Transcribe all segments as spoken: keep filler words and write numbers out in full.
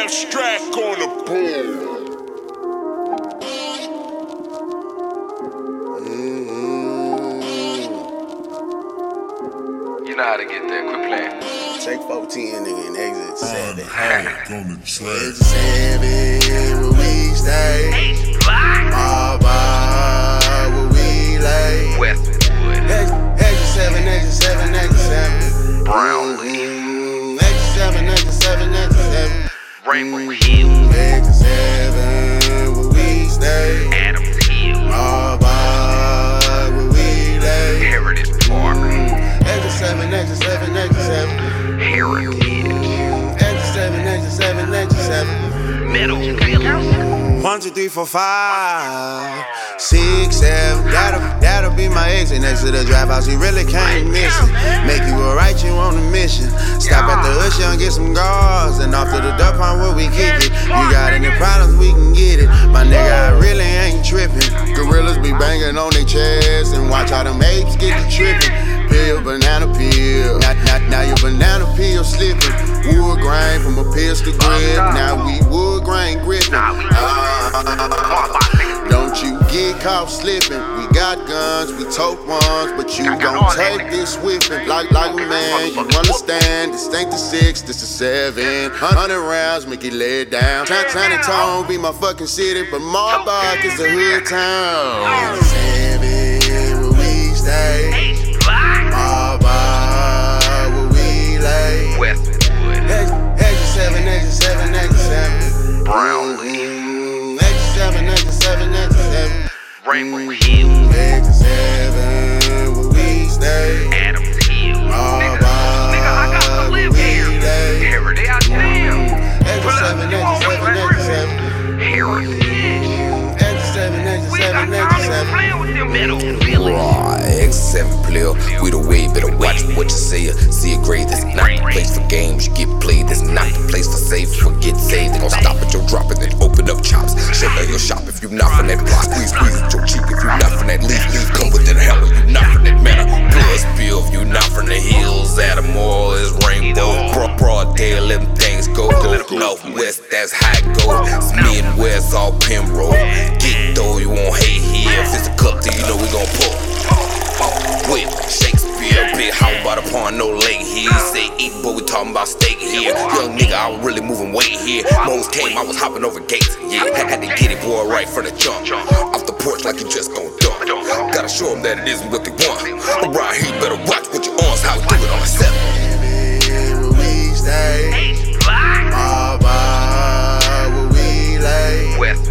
Abstract on the board. You know how to get there, quit playing. Take fourteen, nigga, and exit seven. Exit seven, where we stay. All by where we lay. Westwood. Exit seven, exit seven, exit seven. Brownlee. Mm, Exit seven, exit seven, exit seven. Rainbow Hills. Exit seven, where we stay. Adams Hill. All by where we lay. Heritage Park. Exit seven, exit seven, exit seven. Heritage. Exit seven, exit seven, exit seven. Meadow Village. One, two, three, four, five, six, seven. That'll, that'll be my exit next to the drive house. You really can't miss it. Make you a right, you on a mission. Stop at the Usher and get some guards. And off to the duck pond where we kick it. You got any problems, we can get it. My nigga, I really ain't tripping. Gorillas be banging on their chest. And watch how them apes get to tripping. Peel, banana peel. Now, now, now your banana peel slipping. Wood grain from a pistol grip. Now we wood grain gripping. Uh, don't you get caught slipping. We got guns, we tote ones, but you gon' take this whipping. Like, like a man, you understand. This ain't the six, this the seven. Hundred rounds, make it lay it down. Tiny Tone be my fucking city, but Marburg is the hood town. Seven, where we stay. All by where we lay. Westwood. Exit seven, exit seven, exit seven. Brownlee. Exit seven, exit seven, exit seven. Rainbow Hills. Exit seven, where we stay. Adams Hill. All Nigga, by nigga, I got to live where here. we lay. Heritage. Damn. Exit seven, exit seven, exit seven. Heritage. Exit seven, exit We got seven, time exit to seven. play with them Meadow Village. Raw, X seven player, we the way, better watch what you say. See a grade, that's not the place for games, you get played, that's not the place for safe, forget saved. They gon' stop at your drop and then open up chops. Shut down your shop if you not from that block, squeeze, squeeze at your cheek if you not from that leaf, leaf, come with that hammer, you not from that manor. Plus bill if you not from the hills, Adam Oil is rainbow. Broad, broad day, let them things go, go. Northwest, that's high go. It's me and West, all Pembroke. Get though, you won't hate here. If it's a cup, then you know we gon' pull. Whip, Shakespeare, big house by the pond, no lake here. You say eat, but we talking about steak here. Young nigga, I was really moving weight here. Moans came, I was hopping over gates. Yeah, had, had to get it, boy, right from the jump. Off the porch like you just gon' dump. Gotta show them that it isn't what they want. Around here, you better watch what your arms, how we do it on the seven. Where we stay. All by where we lay. Westwood.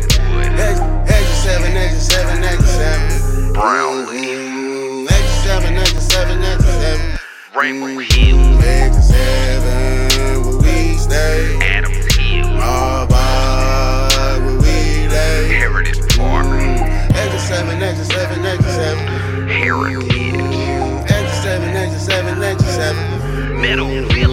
Exit seven, exit seven, exit seven. Brownlee. Exit seven, exit seven, exit seven. Rainbow Hills. Exit seven, where we stay. Adams Hill. All by where we lay. Heritage Park. Exit seven, exit seven, exit seven. Heritage. Exit seven, exit seven, exit seven. Meadow Village.